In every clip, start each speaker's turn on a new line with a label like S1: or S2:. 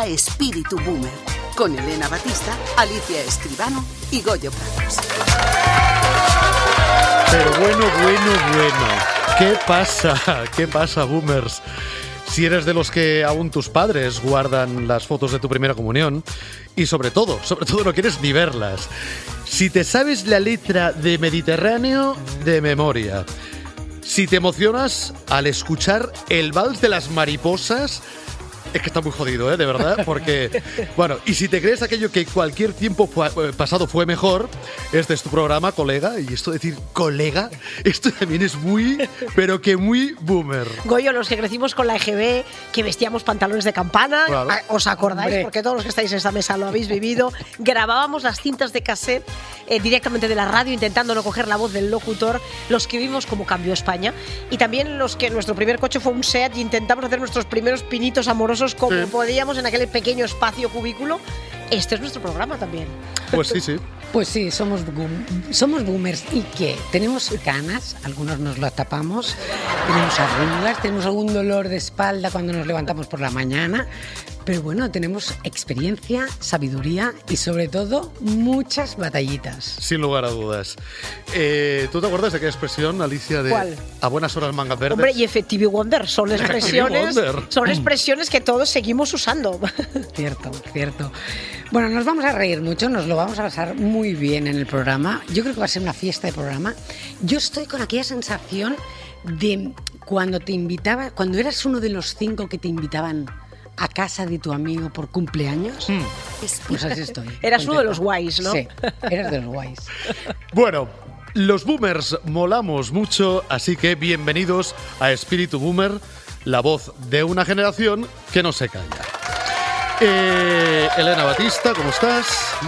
S1: a Espíritu Boomer, con Elena Batista, Alicia Escribano y Goyo Prados.
S2: Pero bueno. ¿Qué pasa? ¿Qué pasa, boomers? Si eres de los que aún tus padres guardan las fotos de tu primera comunión y sobre todo no quieres ni verlas. Si te sabes la letra de Mediterráneo de memoria. Si te emocionas al escuchar el vals de las mariposas. Es que está muy jodido, de verdad, porque... Bueno, y si te crees aquello que cualquier tiempo pasado fue mejor, este es tu programa, colega, y esto de decir colega, esto también es muy, pero que muy boomer.
S3: Goyo, los que crecimos con la EGB, que vestíamos pantalones de campana, claro. ¿Os acordáis? Hombre. Porque todos los que estáis en esta mesa lo habéis vivido. Grabábamos las cintas de cassette directamente de la radio, intentando no coger la voz del locutor, los que vimos cómo cambió España, y también los que nuestro primer coche fue un SEAT y intentamos hacer nuestros primeros pinitos amorosos como podíamos en aquel pequeño espacio cubículo. Este es nuestro programa también.
S2: Pues sí.
S4: Pues sí, somos boomers. ¿Y qué? Tenemos canas, algunos nos las tapamos, tenemos arrugas, tenemos algún dolor de espalda cuando nos levantamos por la mañana, pero bueno, tenemos experiencia, sabiduría y sobre todo muchas batallitas.
S2: Sin lugar a dudas. ¿Tú te acuerdas de aquella expresión, Alicia, de
S3: ¿cuál?
S2: A buenas horas mangas verdes?
S3: Hombre, y Effective Wonder, son expresiones que todos seguimos usando.
S4: Cierto. Bueno, nos vamos a reír mucho, nos lo vamos a pasar muy bien en el programa. Yo creo que va a ser una fiesta de programa. Yo estoy con aquella sensación de cuando eras uno de los 5 que te invitaban a casa de tu amigo por cumpleaños. Pues así estoy.
S3: Eras uno de los guays, ¿no?
S4: Sí, eras de los guays.
S2: Bueno, los boomers molamos mucho, así que bienvenidos a Espíritu Boomer, la voz de una generación que no se calla. Elena Batista, ¿cómo estás?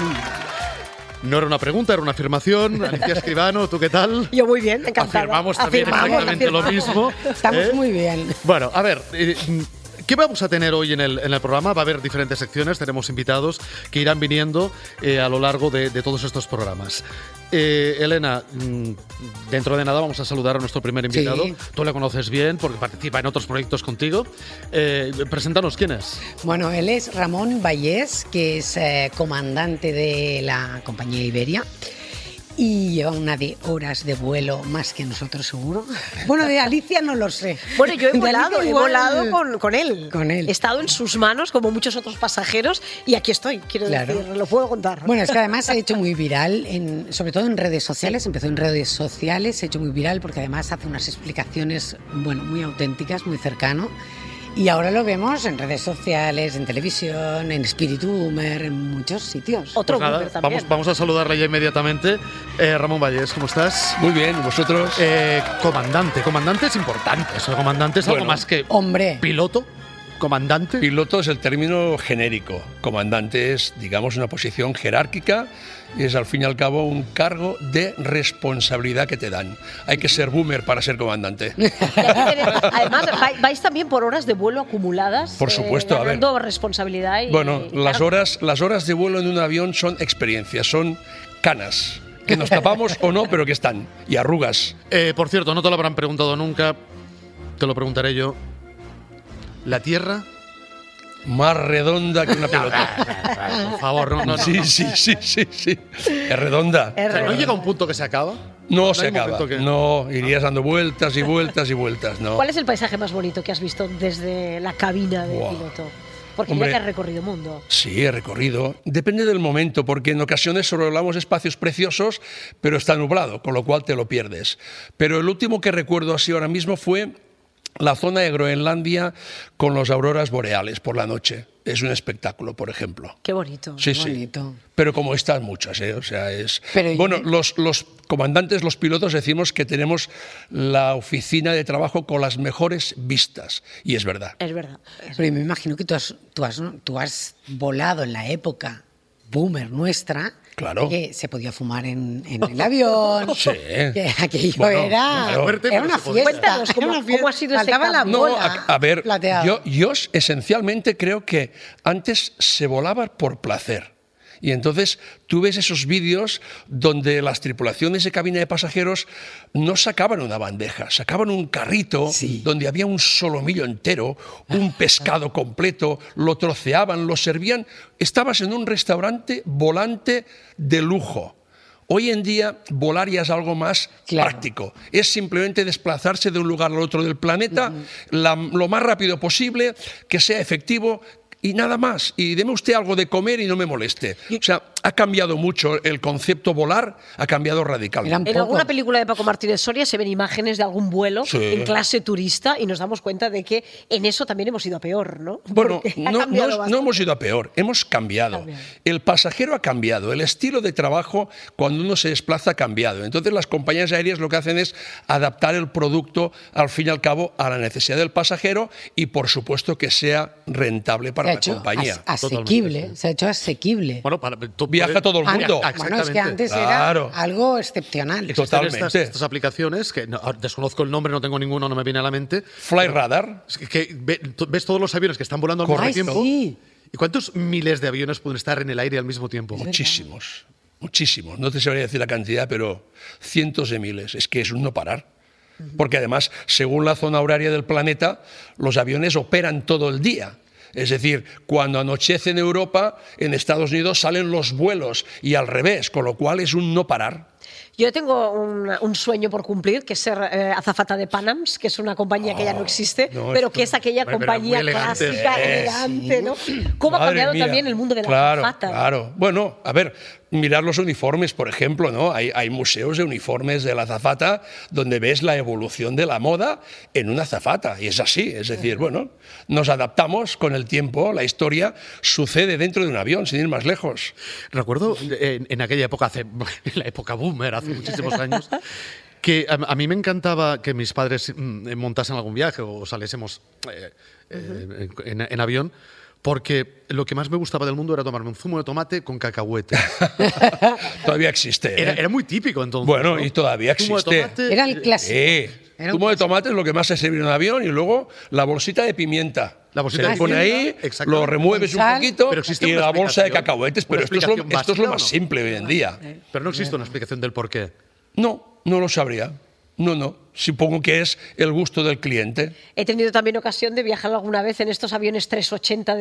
S2: No era una pregunta, era una afirmación. Alicia Escribano, ¿tú qué tal?
S3: Yo muy bien, encantada.
S2: Afirmamos también exactamente lo mismo.
S4: Estamos muy bien.
S2: Bueno, a ver... ¿qué vamos a tener hoy en el programa? Va a haber diferentes secciones, tenemos invitados que irán viniendo a lo largo de todos estos programas. Elena, dentro de nada vamos a saludar a nuestro primer invitado. Sí. Tú le conoces bien porque participa en otros proyectos contigo. Preséntanos, ¿quién es?
S4: Bueno, él es Ramón Vallés, que es comandante de la compañía Iberia. Y lleva una de horas de vuelo más que nosotros, seguro. Bueno, de Alicia no lo sé.
S3: Bueno, yo he volado con él.
S4: Con él.
S3: He estado en sus manos, como muchos otros pasajeros, y aquí estoy, quiero decir, lo puedo contar.
S4: Bueno, es que además se ha hecho muy viral, sobre todo en redes sociales. Sí. Empezó en redes sociales, se ha hecho muy viral porque además hace unas explicaciones, muy auténticas, muy cercano. Y ahora lo vemos en redes sociales, en televisión, en Espíritu Boomer, en muchos sitios.
S3: Otro pues nada, también.
S2: Vamos a saludarle ya inmediatamente. Ramón Vallés, ¿cómo estás?
S5: Muy bien, ¿vosotros?
S2: Comandante es importante. Eso, comandante es algo más que...
S4: Hombre.
S2: ¿Piloto? ¿Comandante?
S5: Piloto es el término genérico. Comandante es, digamos, una posición jerárquica y es, al fin y al cabo, un cargo de responsabilidad que te dan. Hay que ser boomer para ser comandante.
S3: Además, vais también por horas de vuelo acumuladas.
S5: Por supuesto, a ver.
S3: Responsabilidad y...
S5: Bueno, las horas de vuelo en un avión son experiencias, son canas, que nos tapamos o no, pero que están, y arrugas.
S2: Por cierto, no te lo habrán preguntado nunca, te lo preguntaré yo. ¿La Tierra?
S5: Más redonda que una pelota.
S2: Por favor, no.
S5: Sí. Es redonda.
S2: ¿No llega un punto que se acaba?
S5: No se acaba. No, irías dando vueltas y vueltas y vueltas. No.
S3: ¿Cuál es el paisaje más bonito que has visto desde la cabina de piloto? Porque ya que has recorrido mundo.
S5: Sí, he recorrido. Depende del momento, porque en ocasiones sobrevolamos espacios preciosos, pero está nublado, con lo cual te lo pierdes. Pero el último que recuerdo así ahora mismo fue la zona de Groenlandia con las auroras boreales por la noche. Es un espectáculo, por ejemplo.
S3: Qué bonito.
S5: Sí,
S3: qué
S5: bonito. Pero como estas muchas, O sea, es... Bueno, los comandantes, los pilotos, decimos que tenemos la oficina de trabajo con las mejores vistas. Y es verdad.
S3: Es verdad.
S4: Pero me imagino que tú has volado en la época boomer nuestra.
S5: Claro.
S4: Que se podía fumar en el avión.
S5: Sí.
S4: Que aquello era una fiesta.
S3: ¿Cómo ha sido ese cambio?
S5: No, a ver, yo esencialmente creo que antes se volaba por placer Y entonces tú ves esos vídeos donde las tripulaciones de cabina de pasajeros no sacaban una bandeja, sacaban un carrito donde había un solomillo entero, un pescado completo, lo troceaban, lo servían. Estabas en un restaurante volante de lujo. Hoy en día volar ya es algo más práctico. Es simplemente desplazarse de un lugar al otro del planeta lo más rápido posible, que sea efectivo y nada más. Y deme usted algo de comer y no me moleste. O sea, ha cambiado mucho el concepto volar, ha cambiado radicalmente.
S3: En alguna película de Paco Martínez Soria se ven imágenes de algún vuelo en clase turista y nos damos cuenta de que en eso también hemos ido a peor, ¿no?
S5: Bueno, no hemos ido a peor, hemos cambiado. El pasajero ha cambiado, el estilo de trabajo cuando uno se desplaza ha cambiado. Entonces las compañías aéreas lo que hacen es adaptar el producto, al fin y al cabo, a la necesidad del pasajero y, por supuesto, que sea rentable para la compañía.
S4: Asequible, se ha hecho asequible.
S2: Bueno,
S5: viaja todo el mundo.
S4: Bueno, es que antes era algo excepcional.
S2: Totalmente. Estas aplicaciones, que desconozco el nombre, no tengo ninguno, no me viene a la mente.
S5: Flyradar.
S2: Que ves todos los aviones que están volando al mismo tiempo. Sí. ¿Y cuántos miles de aviones pueden estar en el aire al mismo tiempo?
S5: Muchísimos. Muchísimos. No te sabría decir la cantidad, pero cientos de miles. Es que es un no parar. Porque además, según la zona horaria del planeta, los aviones operan todo el día. Es decir, cuando anochece en Europa, en Estados Unidos salen los vuelos y al revés, con lo cual es un no parar.
S3: Yo tengo un sueño por cumplir, que es ser azafata de Panams, que es una compañía que ya no existe, pero que es aquella compañía clásica, elegante, ¿no? ¿Cómo ha cambiado también el mundo de la azafata?
S5: Claro. Bueno, a ver, mirar los uniformes, por ejemplo, ¿no? Hay museos de uniformes de la azafata donde ves la evolución de la moda en una azafata, y es así. Es decir, bueno, nos adaptamos con el tiempo, la historia sucede dentro de un avión, sin ir más lejos.
S2: Recuerdo en aquella época, en la época boomer, hace muchísimos años, que a mí me encantaba que mis padres montasen algún viaje o saliésemos en avión, porque lo que más me gustaba del mundo era tomarme un zumo de tomate con cacahuete.
S5: Todavía existe.
S2: Era muy típico entonces.
S5: Bueno,
S2: ¿no?
S5: y todavía existe.
S4: Era el clásico.
S5: Zumo de tomate es lo que más se sirve en un avión y luego la bolsita de pimienta.
S2: La bolsita
S5: se pone ahí, lo remueves un poquito y la bolsa de cacahuetes, pero esto es lo más simple hoy en día.
S2: Pero no existe una explicación del por qué.
S5: No lo sabría. No. Supongo que es el gusto del cliente.
S3: He tenido también ocasión de viajar alguna vez en estos aviones 380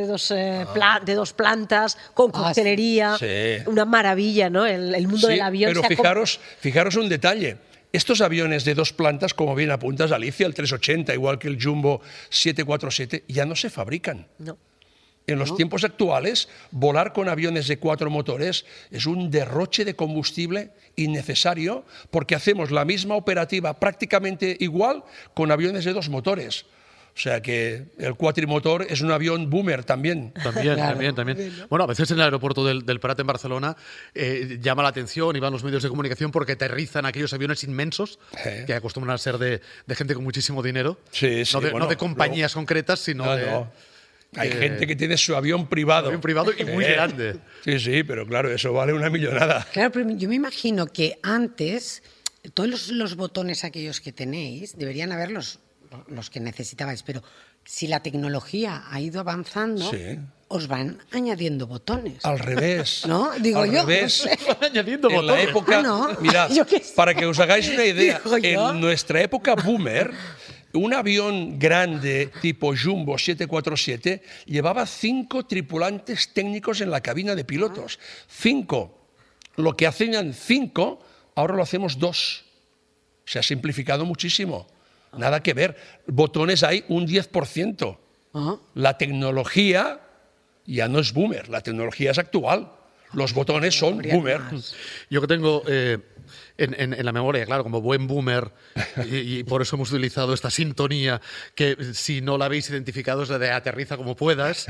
S3: de dos plantas, con coctelería. Sí. Una maravilla, ¿no? El mundo del avión.
S5: Pero fijaros un detalle. Estos aviones de dos plantas, como bien apuntas, Alicia, el 380, igual que el Jumbo 747, ya no se fabrican.
S3: No.
S5: En los tiempos actuales, volar con aviones de 4 motores es un derroche de combustible innecesario porque hacemos la misma operativa prácticamente igual con aviones de 2 motores. O sea que el cuatrimotor es un avión boomer también.
S2: También. Bueno, a veces en el aeropuerto del Prat en Barcelona llama la atención y van los medios de comunicación porque aterrizan aquellos aviones inmensos que acostumbran a ser de gente con muchísimo dinero.
S5: Sí,
S2: no de compañías concretas, sino de...
S5: Hay gente que tiene su avión privado.
S2: Un avión privado y muy grande.
S5: Sí, pero claro, eso vale una millonada.
S4: Claro, pero yo me imagino que antes todos los botones aquellos que tenéis deberían haber los que necesitabais, pero si la tecnología ha ido avanzando, os van añadiendo botones.
S5: Al revés.
S4: ¿No? Digo yo.
S5: Al revés.
S2: Van añadiendo botones.
S5: En la época, mirad, para que os hagáis una idea, en nuestra época boomer, un avión grande tipo Jumbo 747 llevaba 5 tripulantes técnicos en la cabina de pilotos. 5. Lo que hacían 5, ahora lo hacemos 2. Se ha simplificado muchísimo. Nada que ver. Botones hay un 10%. La tecnología ya no es boomer, la tecnología es actual. Los botones son boomer.
S2: Yo que tengo en la memoria, claro, como buen boomer, y por eso hemos utilizado esta sintonía, que si no la habéis identificado es la de Aterriza como puedas,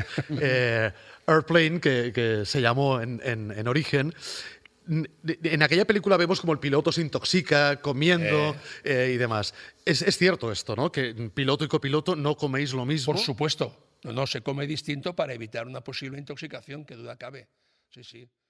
S2: Airplane, que se llamó en origen. En aquella película vemos como el piloto se intoxica comiendo y demás. Es cierto esto, ¿no? Que piloto y copiloto no coméis lo mismo.
S5: Por supuesto. No, se come distinto para evitar una posible intoxicación, que duda cabe. Sí.